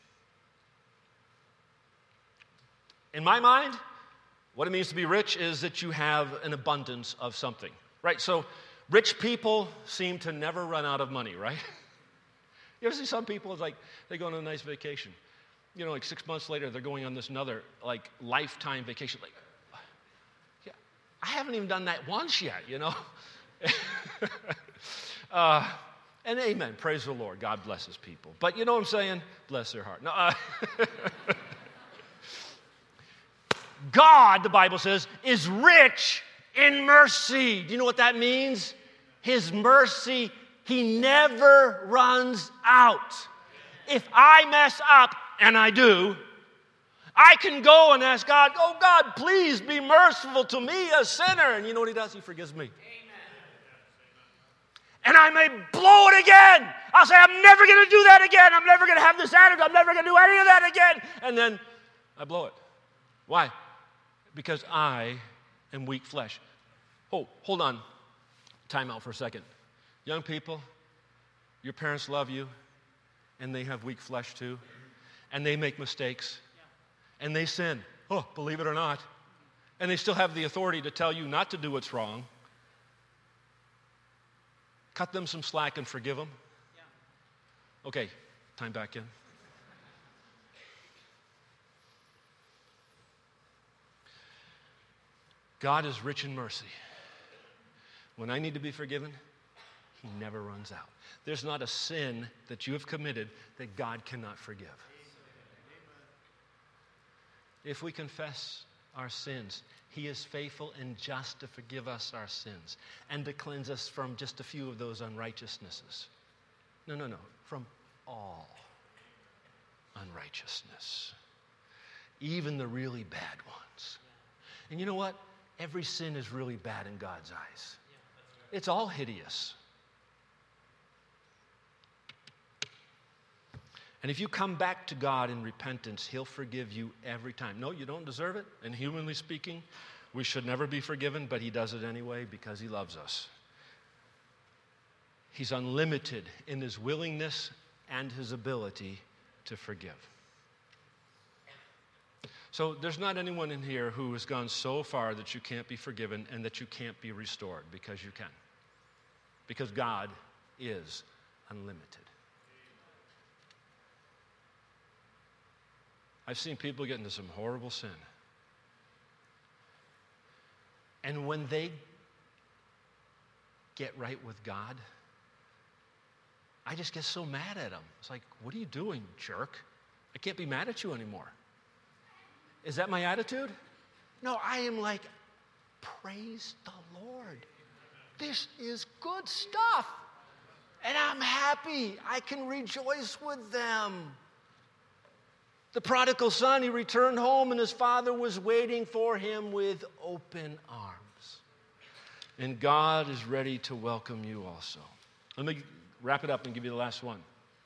In my mind, what it means to be rich is that you have an abundance of something, right? So rich people seem to never run out of money, right? You ever see some people, it's like they go on a nice vacation. You know, like six months later, they're going on this another, like, lifetime vacation. Like, yeah, I haven't even done that once yet, you know? uh, and amen, praise the Lord. God blesses people. But you know what I'm saying? Bless their heart. No, uh, God, the Bible says, is rich in mercy. Do you know what that means? His mercy, he never runs out. If I mess up, and I do, I can go and ask God, oh God, please be merciful to me, a sinner. And you know what he does? He forgives me. Amen. And I may blow it again. I'll say, I'm never going to do that again. I'm never going to have this attitude. I'm never going to do any of that again. And then I blow it. Why? Because I am weak flesh. Oh, hold on. Time out for a second. Young people, your parents love you, and they have weak flesh too. And they make mistakes, and they sin. Oh, believe it or not. And they still have the authority to tell you not to do what's wrong. Cut them some slack and forgive them. Okay, time back in. God is rich in mercy. When I need to be forgiven, he never runs out. There's not a sin that you have committed that God cannot forgive. If we confess our sins, he is faithful and just to forgive us our sins and to cleanse us from just a few of those unrighteousnesses. No, no, no, from all unrighteousness, even the really bad ones. And you know what? Every sin is really bad in God's eyes. It's all hideous. And if you come back to God in repentance, he'll forgive you every time. No, you don't deserve it. And humanly speaking, we should never be forgiven, but he does it anyway because he loves us. He's unlimited in his willingness and his ability to forgive. So there's not anyone in here who has gone so far that you can't be forgiven and that you can't be restored, because you can. Because God is unlimited. I've seen people get into some horrible sin. And when they get right with God, I just get so mad at them. It's like, what are you doing, jerk? I can't be mad at you anymore. Is that my attitude? No, I am like, praise the Lord. This is good stuff. And I'm happy. I can rejoice with them. The prodigal son, he returned home, and his father was waiting for him with open arms. And God is ready to welcome you also. Let me wrap it up and give you the last one.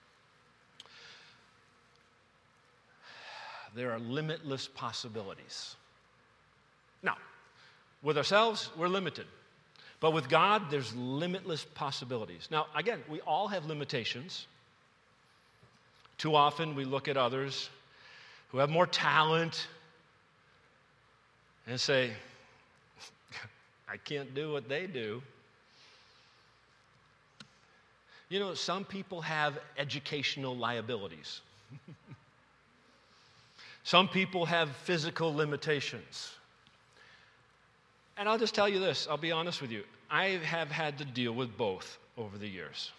There are limitless possibilities. Now, with ourselves, we're limited. But with God, there's limitless possibilities. Now, again, we all have limitations. Too often we look at others who have more talent and say, I can't do what they do. You know, some people have educational liabilities. Some people have physical limitations. And I'll just tell you this, I'll be honest with you. I have had to deal with both over the years.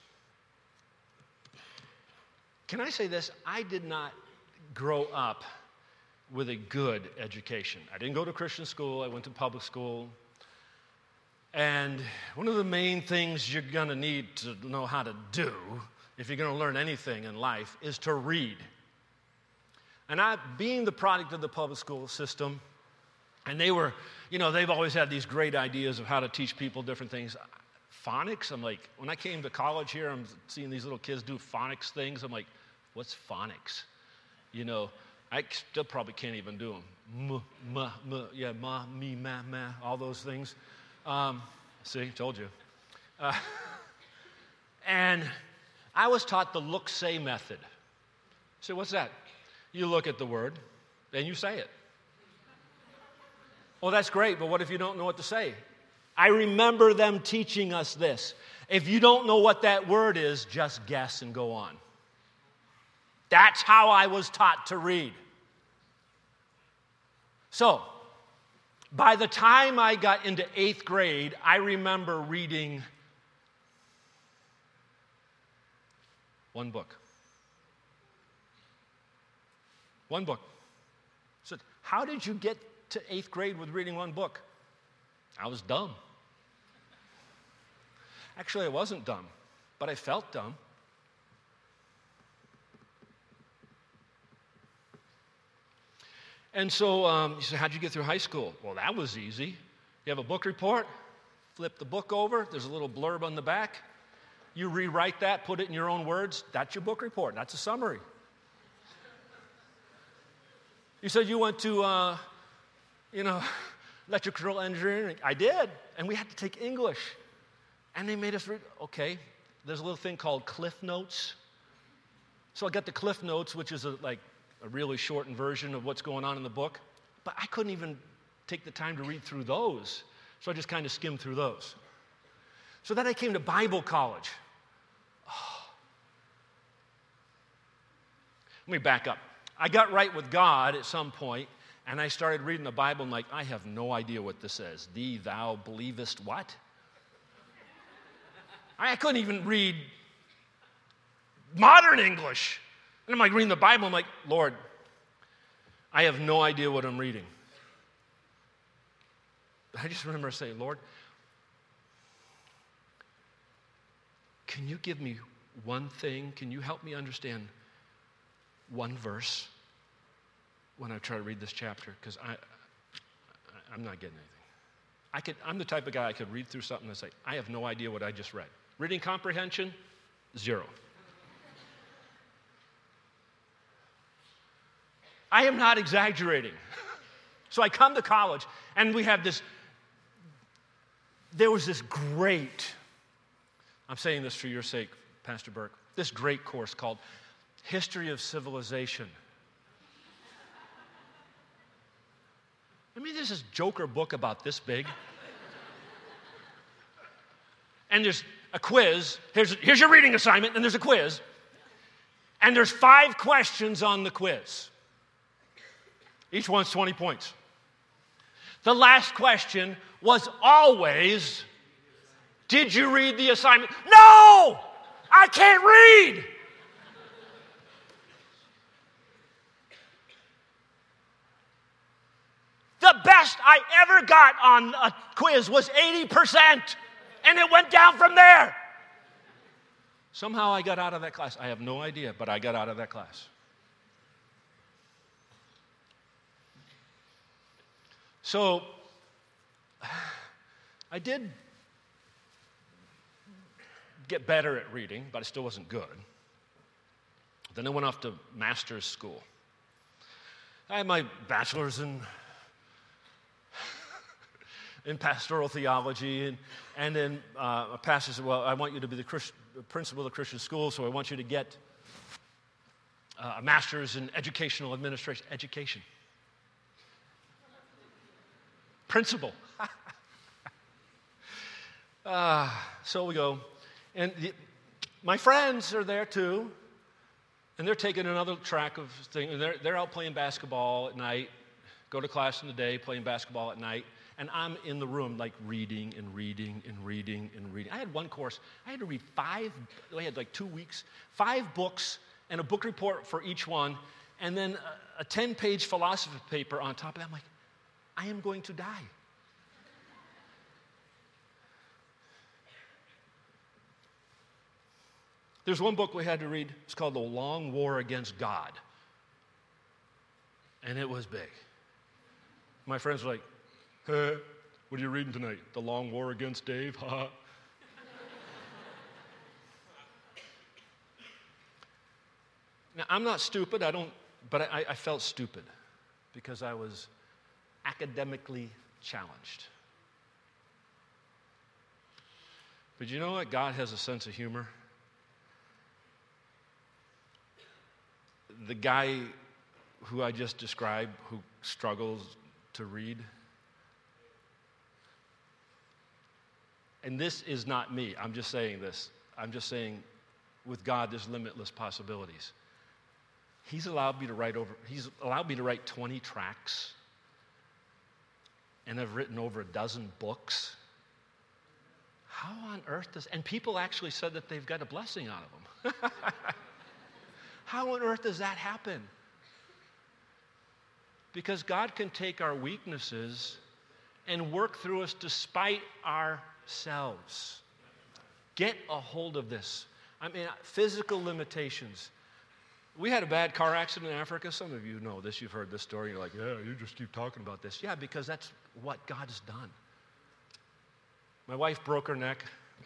Can I say this? I did not grow up with a good education. I didn't go to Christian school. I went to public school. And one of the main things you're going to need to know how to do, if you're going to learn anything in life, is to read. And I, being the product of the public school system, and they were, you know, they've always had these great ideas of how to teach people different things. Phonics, I'm like, when I came to college here, I'm seeing these little kids do phonics things. I'm like, what's phonics? You know, I still probably can't even do them. M, m, m, yeah, ma, me, ma, ma, all those things. Um, see, told you. Uh, and I was taught the look-say method. So what's that? You look at the word, then you say it. Well, that's great, but what if you don't know what to say? I remember them teaching us this. If you don't know what that word is, just guess and go on. That's how I was taught to read. So, by the time I got into eighth grade, I remember reading one book. One book. So, how did you get to eighth grade with reading one book? I was dumb. Actually, I wasn't dumb, but I felt dumb. And so um, you say, how'd you get through high school? Well, that was easy. You have a book report, flip the book over, there's a little blurb on the back. You rewrite that, put it in your own words. That's your book report. That's a summary. You said you went to, uh, you know, electrical engineering. I did. And we had to take English. And they made us read, okay, there's a little thing called Cliff Notes. So I got the Cliff Notes, which is a, like a really shortened version of what's going on in the book. But I couldn't even take the time to read through those. So I just kind of skimmed through those. So then I came to Bible college. Oh. Let me back up. I got right with God at some point, and I started reading the Bible. I'm like, I have no idea what this says. Thee, thou believest what? I couldn't even read modern English. And I'm like reading the Bible. I'm like, Lord, I have no idea what I'm reading. I just remember saying, Lord, can you give me one thing? Can you help me understand one verse when I try to read this chapter? Because I, I, I'm not getting anything. I could, I'm the type of guy I could read through something and say, I have no idea what I just read. Reading comprehension, zero. I am not exaggerating. So I come to college, and we have this, there was this great, I'm saying this for your sake, Pastor Burke, this great course called History of Civilization. I mean, there's this joker book about this big. And there's a quiz. Here's, here's your reading assignment, and there's a quiz. And there's five questions on the quiz. Each one's twenty points. The last question was always, did you read the assignment? No! I can't read! The best I ever got on a quiz was eighty percent, and it went down from there. Somehow I got out of that class. I have no idea, but I got out of that class. So, I did get better at reading, but I still wasn't good. Then I went off to master's school. I had my bachelor's in, in pastoral theology, and, and then uh, a pastor said, well, I want you to be the Christ, principal of the Christian school, so I want you to get uh, a master's in educational administration. Education. Principal. uh, so we go. And the, my friends are there too. And they're taking another track of things. And they're, they're out playing basketball at night, go to class in the day, playing basketball at night. And I'm in the room, like, reading and reading and reading and reading. I had one course. I had to read five, I had like two weeks, five books and a book report for each one. And then a ten-page philosophy paper on top of that. I'm like, I am going to die. There's one book we had to read. It's called The Long War Against God. And it was big. My friends were like, hey, what are you reading tonight? The Long War Against Dave? Ha. Now, I'm not stupid. I don't, but I, I felt stupid because I was academically challenged. But you know what? God has a sense of humor. The guy who I just described, who struggles to read, and this is not me, I'm just saying this. I'm just saying with God there's limitless possibilities. He's allowed me to write over, he's allowed me to write twenty tracks. And I've written over a dozen books. How on earth does, and people actually said that they've got a blessing out of them. How on earth does that happen? Because God can take our weaknesses and work through us despite ourselves. Get a hold of this. I mean, physical limitations. We had a bad car accident in Africa. Some of you know this. You've heard this story. You're like, yeah, you just keep talking about this. Yeah, because that's what God has done. My wife broke her neck.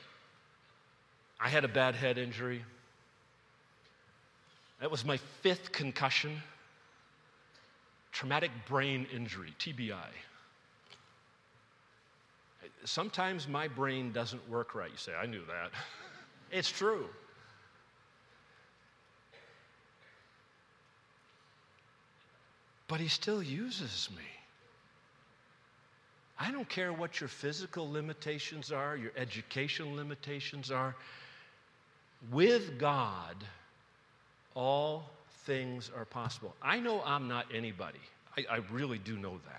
I had a bad head injury. That was my fifth concussion. Traumatic brain injury, T B I. Sometimes my brain doesn't work right. You say, I knew that. It's true. But he still uses me. I don't care what your physical limitations are, your educational limitations are. With God, all things are possible. I know I'm not anybody. I, I really do know that.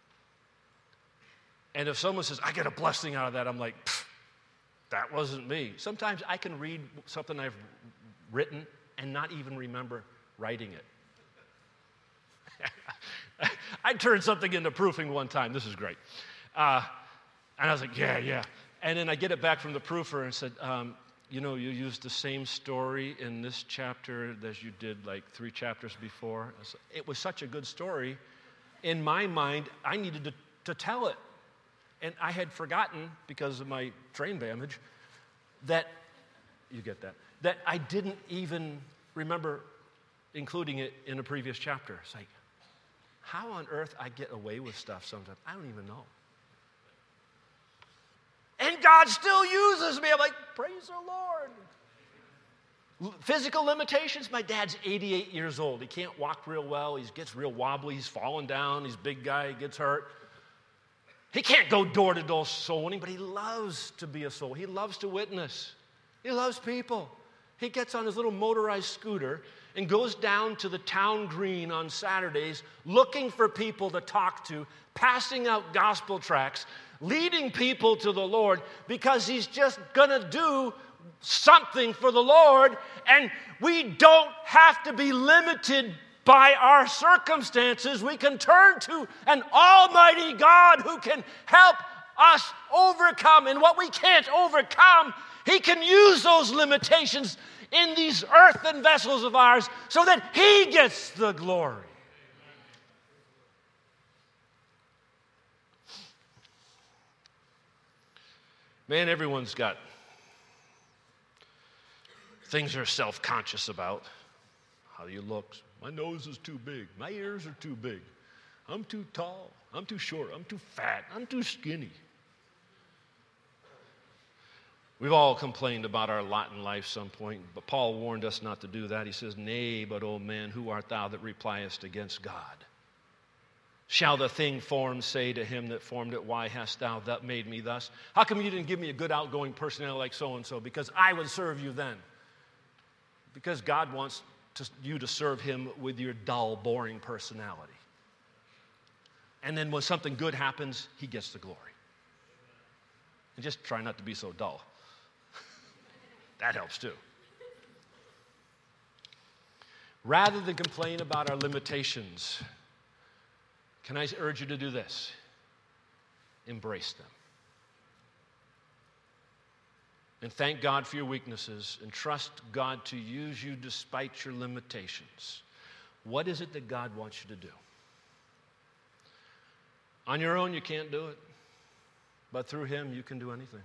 And if someone says, I get a blessing out of that, I'm like, that wasn't me. Sometimes I can read something I've written and not even remember writing it. I turned something into proofing one time. This is great. Uh, and I was like, yeah, yeah. And then I get it back from the proofer and said, um, you know, you used the same story in this chapter as you did like three chapters before. It was such a good story. In my mind, I needed to, to tell it. And I had forgotten, because of my brain damage, that, you get that, that I didn't even remember including it in a previous chapter. It's like, how on earth I get away with stuff sometimes, I don't even know. And God still uses me. I'm like, praise the Lord. Physical limitations, my dad's eighty-eight years old. He can't walk real well. He gets real wobbly. He's falling down. He's a big guy. He gets hurt. He can't go door to door soul winning, but he loves to be a soul. He loves to witness. He loves people. He gets on his little motorized scooter and goes down to the town green on Saturdays looking for people to talk to, passing out gospel tracts, leading people to the Lord, because he's just going to do something for the Lord, and we don't have to be limited by our circumstances. We can turn to an almighty God who can help us overcome, and what we can't overcome, he can use those limitations in these earthen vessels of ours so that he gets the glory. Man, everyone's got things they're self-conscious about. How you look. My nose is too big. My ears are too big. I'm too tall. I'm too short. I'm too fat. I'm too skinny. We've all complained about our lot in life some point, but Paul warned us not to do that. He says, nay, but, O man, who art thou that repliest against God? Shall the thing formed say to him that formed it, why hast thou that made me thus? How come you didn't give me a good outgoing personality like so-and-so? Because I would serve you then. Because God wants to, you to serve him with your dull, boring personality. And then when something good happens, he gets the glory. And just try not to be so dull. That helps too. Rather than complain about our limitations, can I urge you to do this? Embrace them. And thank God for your weaknesses and trust God to use you despite your limitations. What is it that God wants you to do? On your own, you can't do it. But through him, you can do anything.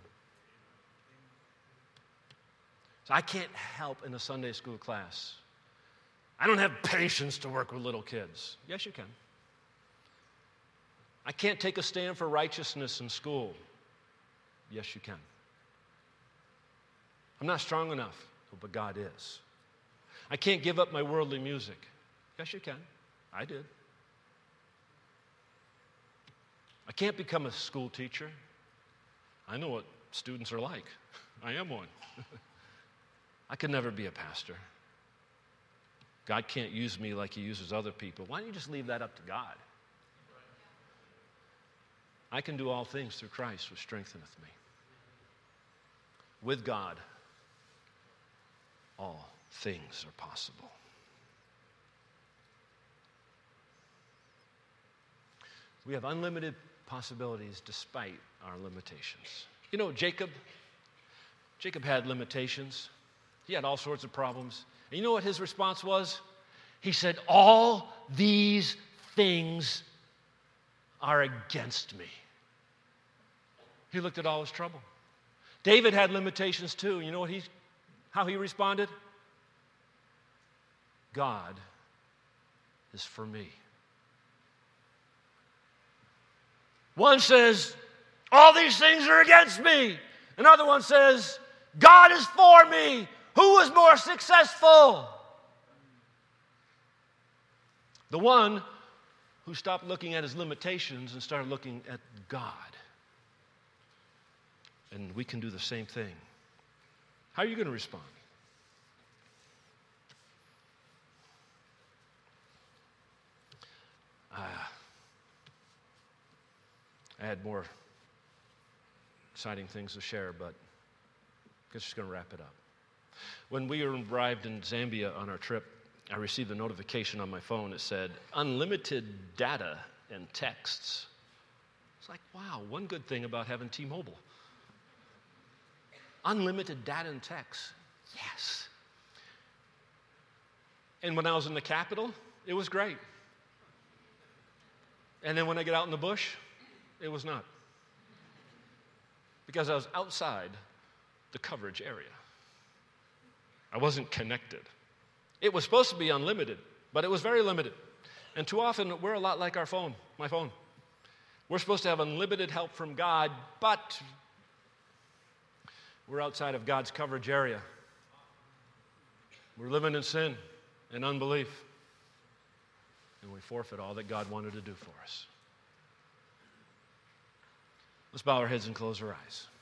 So I can't help in a Sunday school class. I don't have patience to work with little kids. Yes, you can. I can't take a stand for righteousness in school. Yes, you can. I'm not strong enough, but God is. I can't give up my worldly music. Yes, you can. I did. I can't become a school teacher. I know what students are like. I am one. I could never be a pastor. God can't use me like he uses other people. Why don't you just leave that up to God? I can do all things through Christ who strengtheneth me. With God, all things are possible. We have unlimited possibilities despite our limitations. You know, Jacob, Jacob had limitations. He had all sorts of problems. And you know what his response was? He said, all these things are against me. He looked at all his trouble. David had limitations too. You know what he, how he responded? God is for me. One says, all these things are against me. Another one says, God is for me. Who was more successful? The one who stopped looking at his limitations and started looking at God. And we can do the same thing. How are you going to respond? Uh, I had more exciting things to share, but I guess just going to wrap it up. When we arrived in Zambia on our trip, I received a notification on my phone that said, unlimited data and texts. It's like, wow, one good thing about having T-Mobile. Unlimited data and texts. Yes. And when I was in the capital, it was great. And then when I get out in the bush, it was not. Because I was outside the coverage area. I wasn't connected. It was supposed to be unlimited, but it was very limited. And too often, we're a lot like our phone, my phone. We're supposed to have unlimited help from God, but we're outside of God's coverage area. We're living in sin and unbelief. And we forfeit all that God wanted to do for us. Let's bow our heads and close our eyes.